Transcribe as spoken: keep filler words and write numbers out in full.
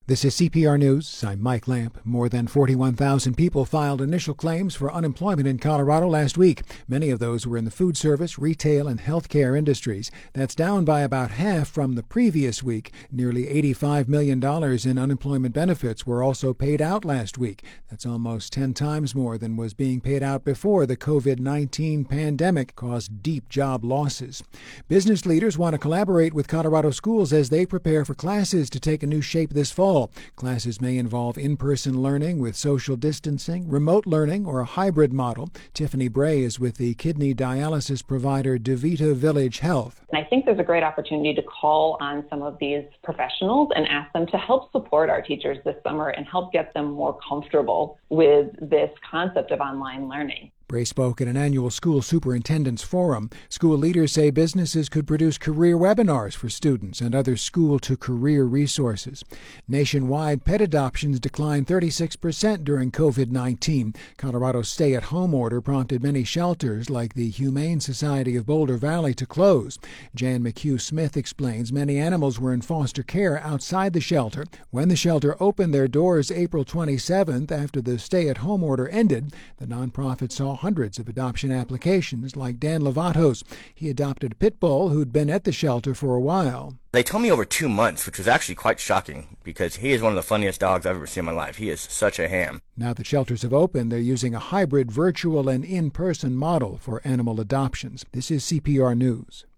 This is C P R News. I'm Mike Lamp. More than forty-one thousand people filed initial claims for unemployment in Colorado last week. Many of those were in the food service, retail, and healthcare industries. That's down by about half from the previous week. Nearly eighty-five million dollars in unemployment benefits were also paid out last week. That's almost ten times more than was being paid out before the covid nineteen pandemic caused deep job losses. Business leaders want to collaborate with Colorado schools as they prepare for classes to take a new shape this fall. Classes may involve in-person learning with social distancing, remote learning, or a hybrid model. Tiffany Bray is with the kidney dialysis provider DeVita Village Health. And I think there's a great opportunity to call on some of these professionals and ask them to help support our teachers this summer and help get them more comfortable with this concept of online learning. Bray spoke at an annual school superintendents forum. School leaders say businesses could produce career webinars for students and other school-to-career resources. Nationwide, pet adoptions declined thirty-six percent during covid nineteen. Colorado's stay-at-home order prompted many shelters, like the Humane Society of Boulder Valley, to close. Jan McHugh Smith explains many animals were in foster care outside the shelter. When the shelter opened their doors April twenty-seventh after the stay-at-home order ended, the nonprofit saw hundreds of adoption applications, like Dan Lovatos. He adopted a pit bull who'd been at the shelter for a while. They told me over two months, which was actually quite shocking because he is one of the funniest dogs I've ever seen in my life. He is such a ham. Now that shelters have opened, they're using a hybrid virtual and in-person model for animal adoptions. This is C P R News.